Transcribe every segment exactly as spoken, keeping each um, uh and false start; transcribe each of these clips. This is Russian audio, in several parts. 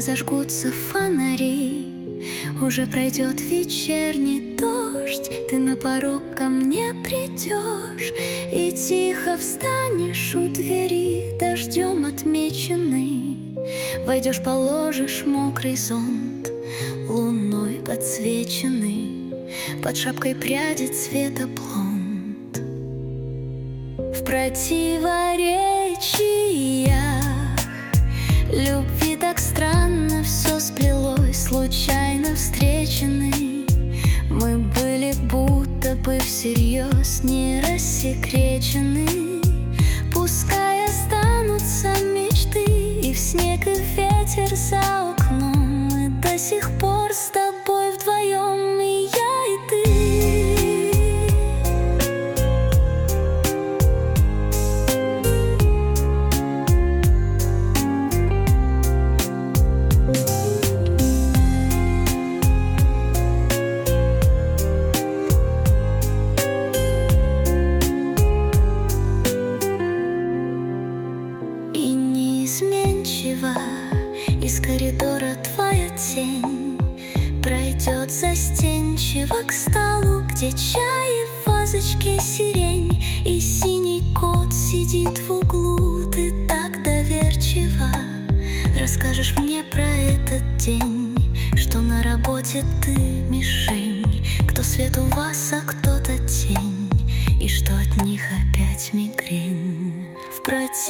зажгутся фонари, уже пройдет вечерний дождь, ты на порог ко мне придешь и тихо встанешь у двери, дождем отмеченный. Войдешь, положишь мокрый зонт, луной подсвеченный, под шапкой пряди цвета блонд. В противоречиях любви так странно все сплелось, случайно встречены. Мы были будто бы всерьез не рассекречены. Пускай останутся мечты и в снег, и в ветер за окном, мы до сих пор с тобой вдвоем, и я, и ты. Из коридора твоя тень пройдет застенчиво к столу, где чай и в вазочке сирень, и синий кот сидит в углу. Ты так доверчиво расскажешь мне про этот день, что на работе ты мишень, кто свет у вас, а кто-то тень, и что от них опять мигрень. В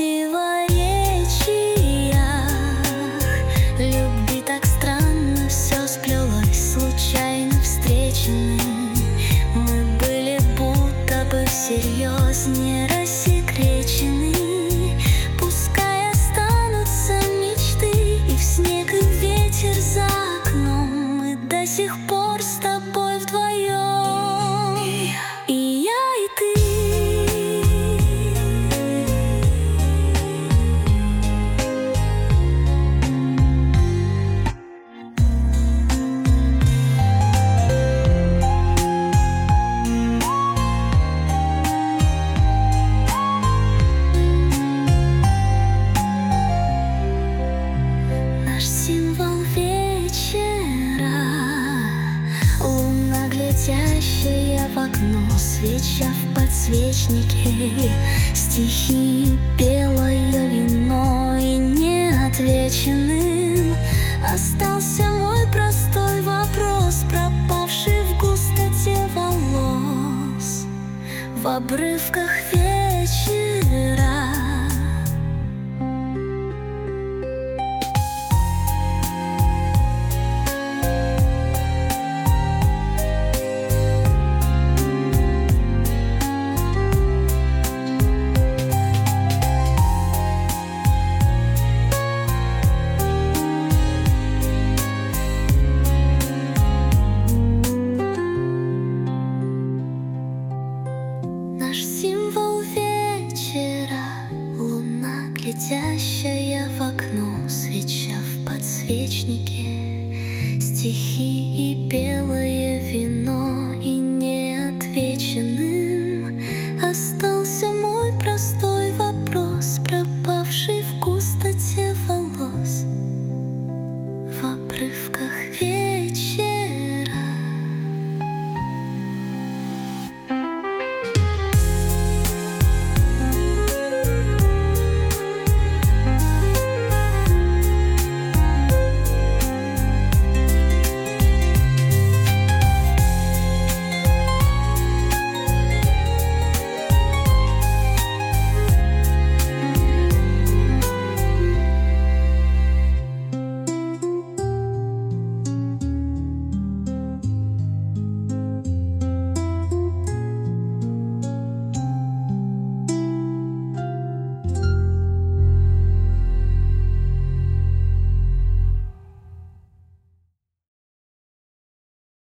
противоречиях любви так странно все сплелось, случайно встречены. Мы были будто бы всерьез не рассекречены. Пускай останутся мечты и в снег, и в ветер за окном, мы до сих пор с тобой вдвоем, и я, и ты. Символ вечера, луна, глядящая в окно, свеча в подсвечнике, стихи, белое вино, и неотвеченным остался мой простой вопрос, пропавший в густоте волос, в обрывках вечера. Наш символ вечера, луна, глядящая в окно, свеча в подсвечнике, стихи и белое вино, и неотвеченным остался мой простой вопрос, пропавший в густоте волос, в обрывках